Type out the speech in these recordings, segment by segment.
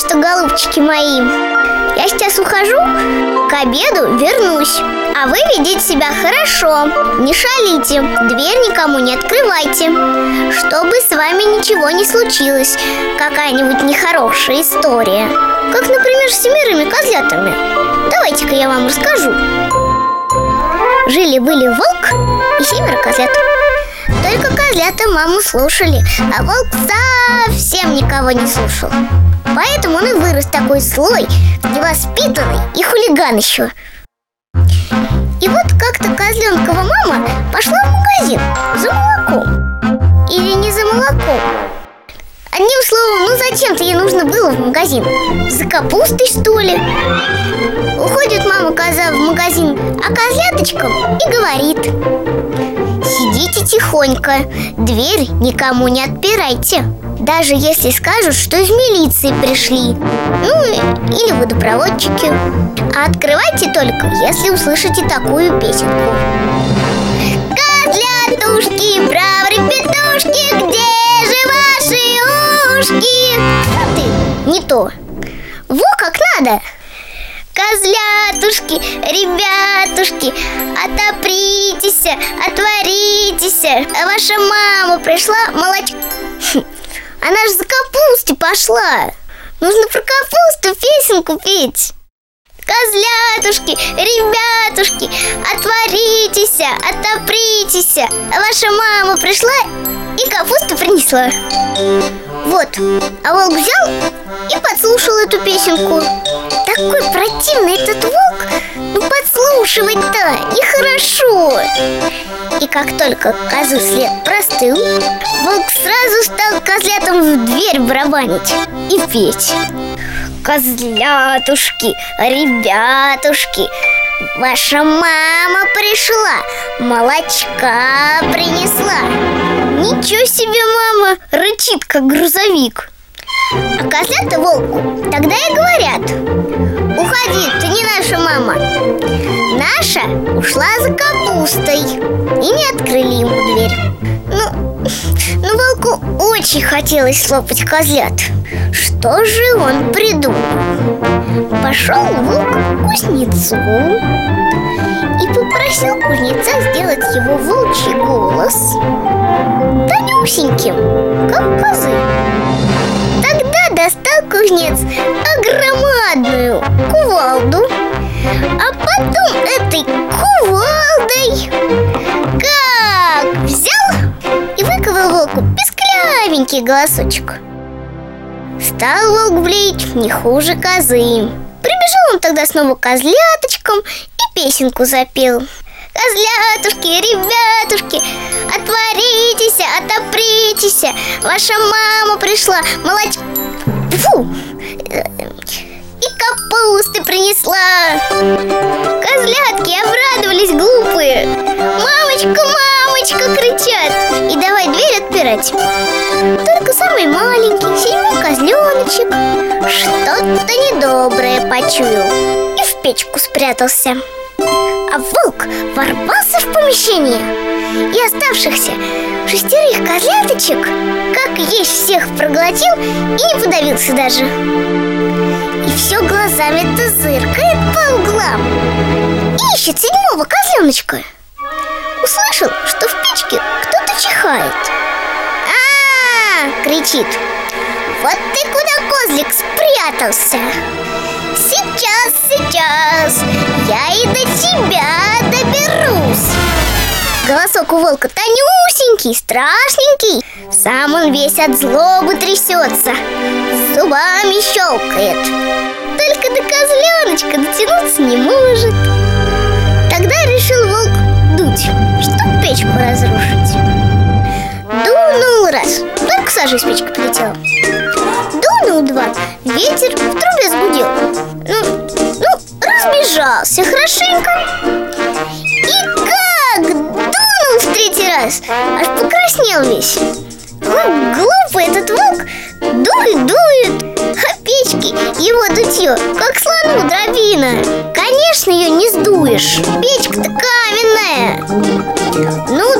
что, голубчики мои, я сейчас ухожу, к обеду вернусь. А вы ведите себя хорошо, не шалите, дверь никому не открывайте, чтобы с вами ничего не случилось, какая-нибудь нехорошая история. Как, например, с 7 козлятами. Давайте-ка я вам расскажу. Жили-были волк и 7 козлят. Только козлята маму слушали, а волк совсем никого не слушал. Поэтому он и вырос такой злой, невоспитанный и хулиган еще. И вот как-то козленкова мама пошла в магазин за молоком. Или не за молоком. Одним словом, ну зачем-то ей нужно было в магазин. За капустой, что ли? Уходит мама-коза в магазин, а козляточкам и говорит: сидите тихонько, дверь никому не отпирайте. Даже если скажут, что из милиции пришли, ну или водопроводчики. А открывайте только, если услышите такую песенку: козлятушки, бравры-петушки, где же ваши ушки? Ты, не то. Во как надо! Козлятушки, ребятушки, отопритесь, отворитесь, ваша мама пришла молочко. Она же за капустой пошла. Нужно про капусту песенку петь. Козлятушки, ребятушки, отворитесь, отопритесь, ваша мама пришла и капусту принесла. Вот, а волк взял и подслушал эту песенку. Такой противный этот волк. Ну подслушивать-то нехорошо. И как только козы след простыл, волк сразу стал козлятам в дверь барабанить и петь: козлятушки, ребятушки, ваша мама пришла, молочка принесла. Ничего себе мама рычит, как грузовик. А козлята волку тогда и говорят: уходи, ты не наша мама. Наша ушла за капустой. И не открыли ему дверь. Ну волку очень хотелось слопать козлят. Что же он придумал? Пошел волк к кузнецу и попросил кузнеца сделать его волчий голос тонюсеньким, как козы. Тогда достал кузнец огромадную кувалду, а потом этой кувалдой как взял и выковал волку песклявенький голосочек. Стал волк блеять не хуже козы. Прибежал он тогда снова к козляточкам и песенку запел: козлятушки, ребятушки, отворитесь, отопритесь, ваша мама пришла, молочко... Фу! И капусты принесла. Козлятки обрадовались глупые. Мамочка, мамочка, кричат. И давай дверь отпирать. Только самый маленький, 7 козленочек что-то недоброе почуял и в печку спрятался. А волк ворвался в помещение и оставшихся 6 козляточек как есть всех проглотил и не подавился даже. И все глазами-то зыркает по углам. Ищет 7-го козленочка. Услышал, что в печке кто-то чихает. Кричит: вот ты куда, козлик, спрятался? Сейчас я и до тебя доберусь. Голосок у волка тонюсенький, страшненький. Сам он весь от злобы трясется, зубами щелкает. Только до козленочка дотянуться не может. Тогда решил волк дуть, чтоб печку разрушить. Дунул раз, только сажа из печки полетела. Дунул 2, ветер в трубе сгудел. Разбежался хорошенько. И как дунул в 3-й раз, аж покраснел весь. Глупый этот волк дует, а печки его дутье, как слону дробина. Конечно, ее не сдуешь, печка-то каменная. Ну,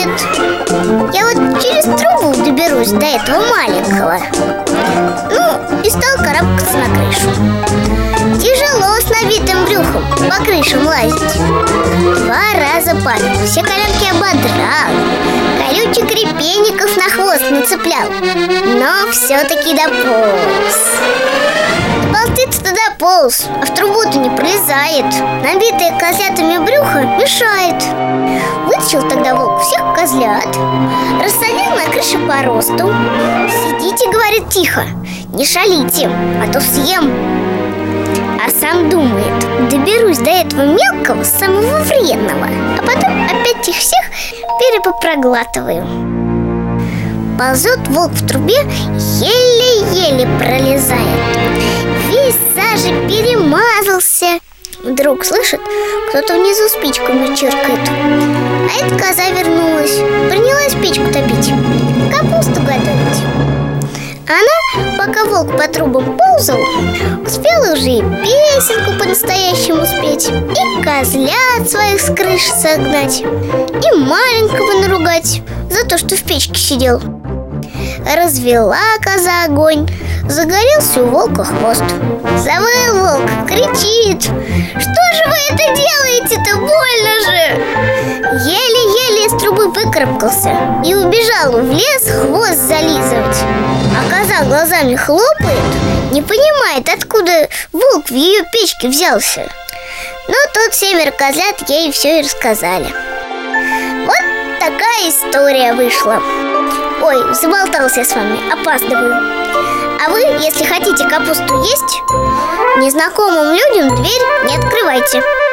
думает, я вот через трубу доберусь до этого маленького. Ну, и стал карабкаться на крышу. Тяжело с набитым брюхом по крышам лазить. 2 раза падал, все коленки ободрал, колючих репейников на хвост нацеплял, но все-таки дополз. Доползти-то дополз, а в трубу-то не пролезает. Набитое козлятами брюхо мешает. Вытащил тогда волк всех козлят, рассадил на крыше по росту. Сидите, говорит, тихо, не шалите, а то съем. А сам думает, доберусь до этого мелкого, самого вредного, а потом опять их всех перепопроглатываю. Ползет волк в трубе, еле-еле пролезает. Весь сажей перемазался. Вдруг слышит, кто-то внизу спичками чиркает. А эта коза вернулась, принялась печку топить, капусту готовить. Она, пока волк по трубам ползал, успела уже и песенку по-настоящему спеть, и козлят своих с крыши согнать, и маленького наругать за то, что в печке сидел. Развела коза огонь, загорелся у волка хвост. Завыл волк, кричит: что же вы это делаете-то, больно же! Еле-еле из трубы выкарабкался и убежал в лес хвост зализывать. А коза глазами хлопает, не понимает, откуда волк в ее печке взялся. Но тут 7 козлят ей все и рассказали. Вот такая история вышла. Ой, заболтался я с вами, опаздываю. А вы, если хотите капусту есть, незнакомым людям дверь не открывайте.